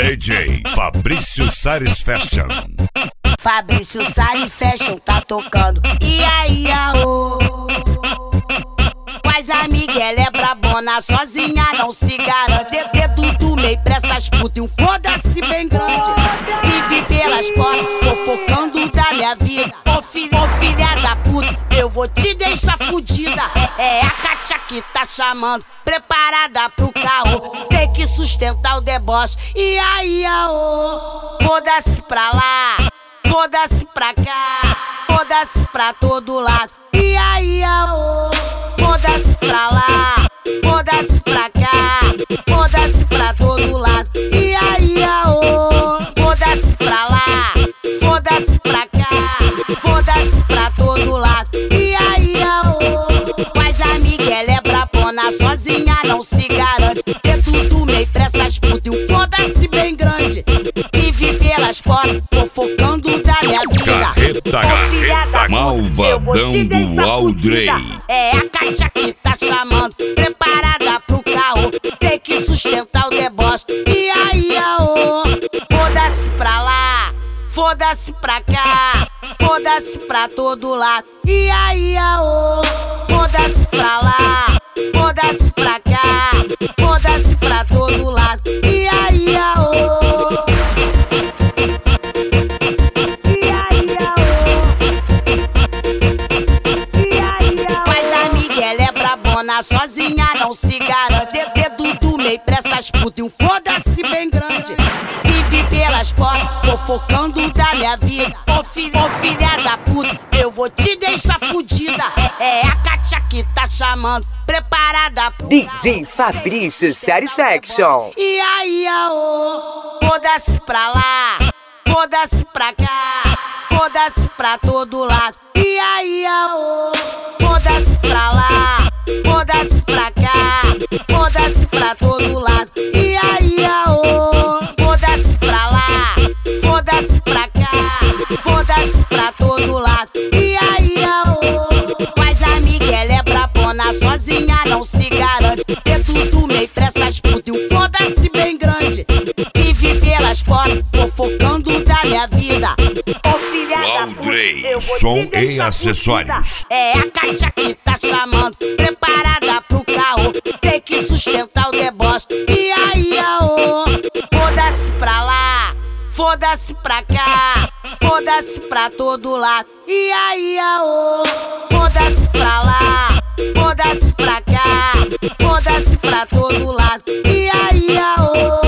DJ Fabrício Sares Fashion. Fabrício Sares Fashion tá tocando. E aí, aô? Faz amiga, ela é brabona, sozinha não se garante. Dedo do meio pra essas putas e um foda-se bem grande. Vive pelas portas, fofocando da minha vida. Ô filha da puta, eu vou te deixar fudida. É a Kátia que tá chamando, preparada pro carro. Tem que sustentar o deboche. E aí, aô? Foda-se pra lá, foda-se pra cá, foda-se pra todo lado. E aí, aô? Foda-se pra lá, foda-se pra cá, foda-se pra todo lado. E aí, aô? Foda-se pra lá, foda-se pra cá, foda-se pra todo lado. E aí, aô? Faz amiga, ela é brabona, sozinha não se garante. Dedo do meio pra essas putas e um foda-se bem grande. Vive pelas portas, fofocando da minha vida. Carreta, malvadão do Aldrey. É a Kátia que tá chamando, preparada pro carro. Tem que sustentar o deboche. E aí, aô? Foda-se pra lá, foda-se pra cá, foda-se pra todo lado. E aí, aô? Foda-se pra lá, foda-se pra cá, foda-se pra todo lado. E aí, aô? Sozinha não se garante. Dedo do meio pra essas putas e um foda-se bem grande. Vive pelas portas, fofocando da minha vida. Ô filha da puta, eu vou te deixar fudida. É a Kátia que tá chamando, preparada pro DJ Fabrício Sares Fashion. E aí, aô? Foda-se pra lá, foda-se pra cá, foda-se pra todo lado. E aí, aô? Foda-se pra lá, foda-se pra cá, foda-se pra todo lado. E aí, aô? Foda-se pra lá, foda-se pra cá, foda-se pra todo lado. E aí, aô? Faz amiga, ela é brabona, sozinha não se garante. Dedo do meio pra essas putas e um foda-se bem grande. Vive pelas portas, fofocando da minha vida. Aldrey, som e acessórios. É a Kátia que tá chamando, preparada pro carro. Tem que sustentar o deboche. E aí, aô? Foda-se pra lá, foda-se pra cá, foda-se pra todo lado. E aí, aô? Foda-se pra lá, foda-se pra cá, foda-se pra todo lado. E aí, aô?